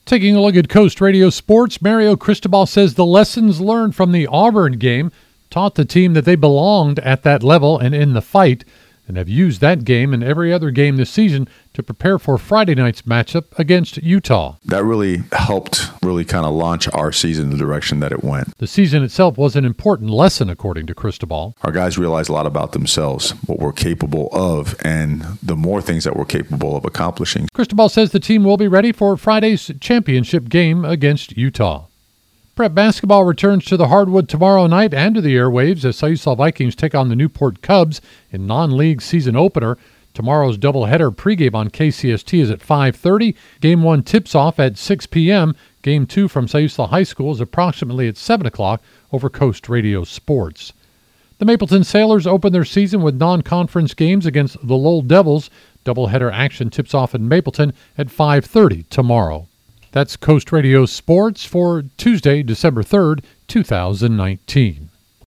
Taking a look at Coast Radio Sports, Mario Cristobal says the lessons learned from the Auburn game taught the team that they belonged at that level and in the fight, and have used that game and every other game this season to prepare for Friday night's matchup against Utah. That really helped kind of launch our season in the direction that it went. The season itself was an important lesson, according to Cristobal. Our guys realized a lot about themselves, what we're capable of, and the more things that we're capable of accomplishing. Cristobal says the team will be ready for Friday's championship game against Utah. Prep basketball returns to the hardwood tomorrow night and to the airwaves as Siuslaw Vikings take on the Newport Cubs in non-league season opener. Tomorrow's doubleheader pregame on KCST is at 5:30. Game 1 tips off at 6 p.m. Game 2 from Siuslaw High School is approximately at 7 o'clock over Coast Radio Sports. The Mapleton Sailors open their season with non-conference games against the Lowell Devils. Doubleheader action tips off in Mapleton at 5:30 tomorrow. That's Coast Radio Sports for Tuesday, December 3rd, 2019.